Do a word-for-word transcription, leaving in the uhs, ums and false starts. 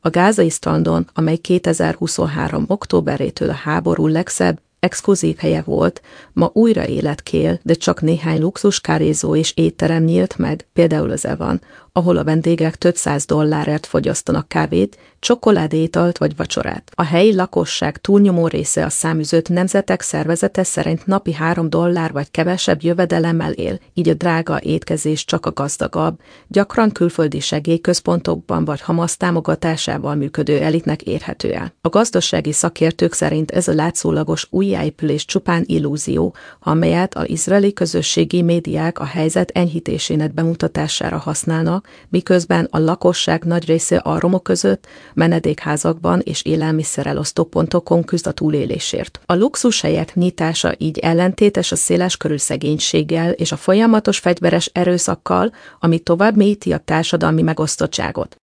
A gázai strandon, amely kétezer-huszonhárom októberétől a háború legszebb, exkluzív helye volt, ma újra élet kél, de csak néhány luxus kávézó és étterem nyílt meg, például az Evan, ahol a vendégek több száz dollárért fogyasztanak kávét, csokoládéitalt vagy vacsorát. A helyi lakosság túlnyomó része a száműzött nemzetek szervezete szerint napi három dollár vagy kevesebb jövedelemmel él, így a drága étkezés csak a gazdagabb, gyakran külföldi segélyközpontokban vagy Hamas támogatásával működő elitnek érhető el. A gazdasági szakértők szerint ez a látszólagos újjáépülés csupán illúzió, amelyet az izraeli közösségi médiák a helyzet enyhítésének bemutatására használnak, miközben a lakosság nagy része a romok között, menedékházakban és élelmiszerelosztó pontokon küzd a túlélésért. A luxushelyek nyitása így ellentétes a széleskörű szegénységgel és a folyamatos fegyveres erőszakkal, ami tovább mélyíti a társadalmi megosztottságot.